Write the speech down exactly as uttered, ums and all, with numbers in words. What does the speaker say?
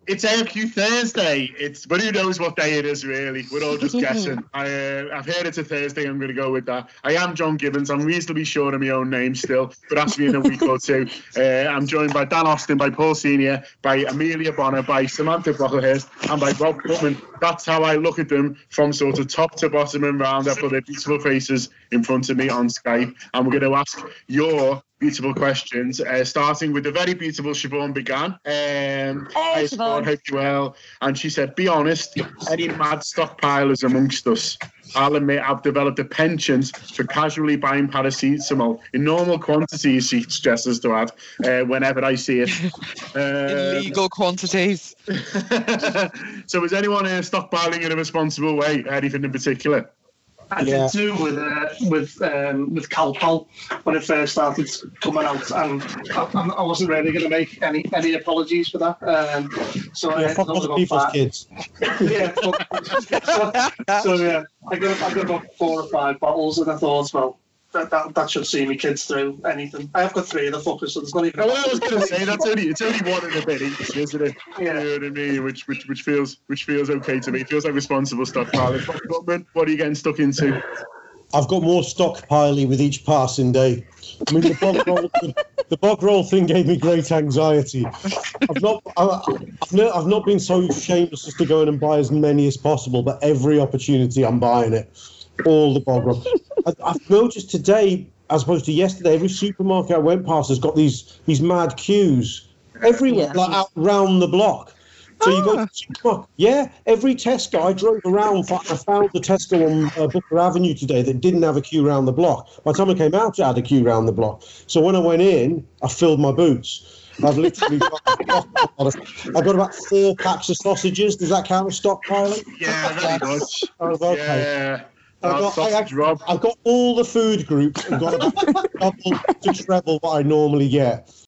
It's A F Q Thursday. It's but who knows what day it is really? We're all just guessing. I uh, I've heard it's a Thursday. I'm going to go with that. I am John Gibbons. I'm reasonably sure of my own name still, but that's me in a week or two. Uh, I'm joined by Dan Austin, by Paul Senior, by Amelia Bonner, by Samantha Brocklehurst, and by Rob Putman. That's how I look at them from sort of top to bottom and round. I've got their beautiful faces in front of me on Skype, and we're going to ask your beautiful questions, uh, starting with the very beautiful Siobhan began. Um, hey, Siobhan. Hope you well. And she said, be honest, any mad stockpilers amongst us? I'll admit I've developed a penchant for casually buying paracetamol in normal quantities, she stresses to add, uh, whenever I see it. Uh, Illegal quantities. So is anyone uh, stockpiling in a responsible way? Anything in particular? I yeah. did too with uh, with um, with Calpol when it first started coming out, and I, I wasn't really going to make any any apologies for that. Um, so yeah, I fuck other people's kids. yeah, so, so yeah, I got I got about four or five bottles, and I thought, well, that that, that should see me kids through anything. I have got three of the fuckers, so there's not even. Oh, well, I was going to say that's only it's only one in a bit each, isn't it? Yeah. You know what I mean? Which which which feels which feels okay to me. It feels like responsible stockpiling. What are you getting stuck into? I've got more stockpiling with each passing day. I mean, the bog roll, the bog roll thing gave me great anxiety. I've not, I, I've, not, I've not been so shameless as to go in and buy as many as possible, but every opportunity I'm buying it. All the bog roll. I, I've noticed today, as opposed to yesterday, every supermarket I went past has got these these mad queues everywhere, yeah. like out round the block. So ah. you go to the supermarket. Yeah, every Tesco. I drove around. I found the Tesco on uh, Booker Avenue today that didn't have a queue around the block. By the time I came out, it had a queue around the block. So when I went in, I filled my boots. I've literally got, I've got about four packs of sausages. Does that count as stockpiling? Yeah, very much. I was okay. Yeah. I've got, I, I've, I've got all the food groups and got about double to treble what I normally get.